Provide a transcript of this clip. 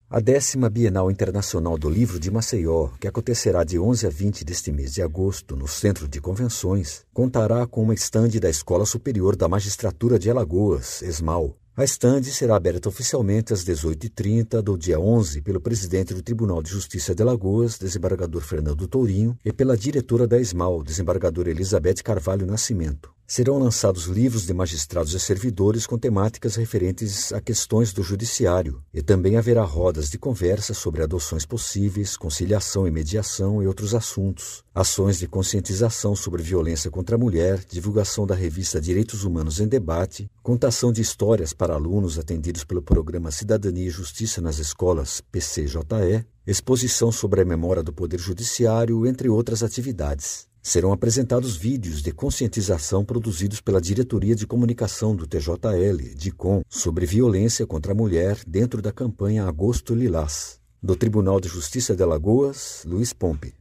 A 10ª Bienal Internacional do Livro de Maceió, que acontecerá de 11 a 20 deste mês de agosto no Centro de Convenções, contará com uma estande da Escola Superior da Magistratura de Alagoas, ESMAL. A estande será aberta oficialmente às 18h30 do dia 11 pelo presidente do Tribunal de Justiça de Alagoas, desembargador Fernando Tourinho, e pela diretora da ESMAL, desembargadora Elizabeth Carvalho Nascimento. Serão lançados livros de magistrados e servidores com temáticas referentes a questões do judiciário, e também haverá rodas de conversa sobre adoções possíveis, conciliação e mediação e outros assuntos, ações de conscientização sobre violência contra a mulher, divulgação da revista Direitos Humanos em Debate, contação de histórias para alunos atendidos pelo programa Cidadania e Justiça nas Escolas, PCJE, exposição sobre a memória do Poder Judiciário, entre outras atividades. Serão apresentados vídeos de conscientização produzidos pela Diretoria de Comunicação do TJL, DICOM, sobre violência contra a mulher dentro da campanha Agosto Lilás. Do Tribunal de Justiça de Alagoas, Luiz Pompe.